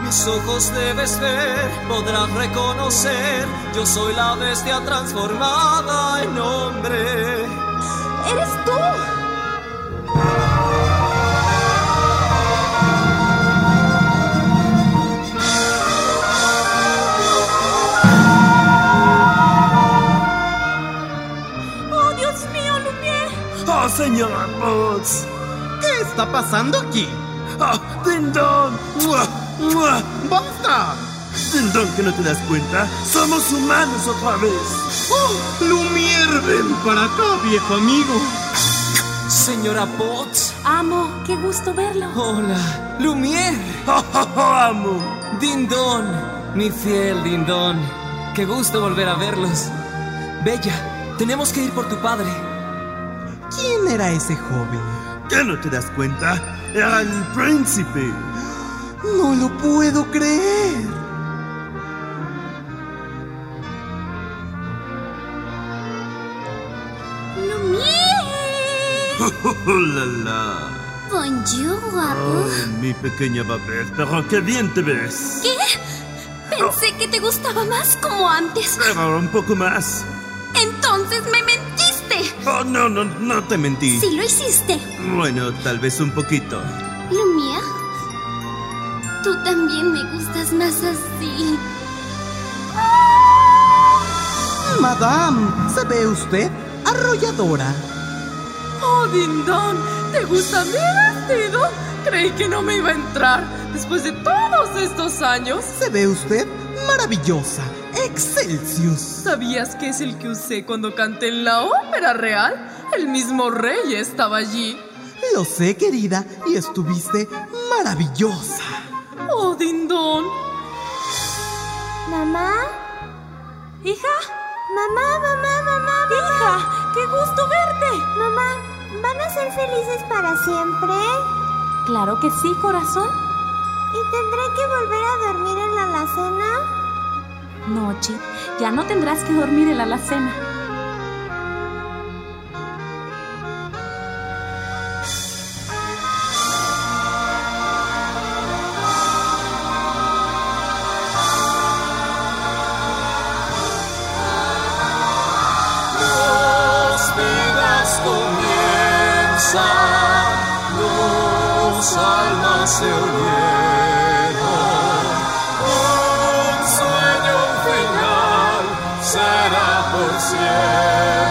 Mis ojos debes ver, podrás reconocer. Yo soy la bestia transformada en hombre. ¡Eres tú! ¡Oh, Dios mío, Lumière! ¡Oh, señora Potts! ¿Qué está pasando aquí? ¡Oh, Dindon! ¡Mua! ¡Mua! ¡Basta! Dindon, ¿que no te das cuenta? ¡Somos humanos otra vez! ¡Oh, Lumière! Ven para acá, viejo amigo. Señora Potts. Amo, qué gusto verlo. Hola, Lumière. ¡Oh, oh, oh, amo! Dindon, mi fiel Dindon. Qué gusto volver a verlos. Bella, tenemos que ir por tu padre. ¿Quién era ese joven? ¿Qué no te das cuenta? Era el príncipe. No lo puedo creer. ¡Lumière! ¡Oh, la, la! Bonjour, guapo. Oh, mi pequeña Babette, pero qué bien te ves. ¿Qué? Pensé que te gustaba más como antes. Pero un poco más. Entonces me mentiste. Oh, no te mentí. Sí lo hiciste. Bueno, tal vez un poquito. Lumière, tú también me gustas más así. Madame, ¿se ve usted? Arrolladora. Oh, Dindon, ¿te gusta mi vestido? Creí que no me iba a entrar después de todos estos años. ¿Se ve usted? Maravillosa. Excelsius. ¿Sabías que es el que usé cuando canté en la ópera real? El mismo rey estaba allí. Lo sé, querida, y estuviste maravillosa. Oh, Dindon. ¿Mamá? ¿Hija? Mamá. Hija, qué gusto verte. Mamá, ¿van a ser felices para siempre? Claro que sí, corazón. ¿Y tendré que volver a dormir en la alacena? No, Chip, ya no tendrás que dormir en la alacena. Los almas se unieron, un sueño final será por siempre.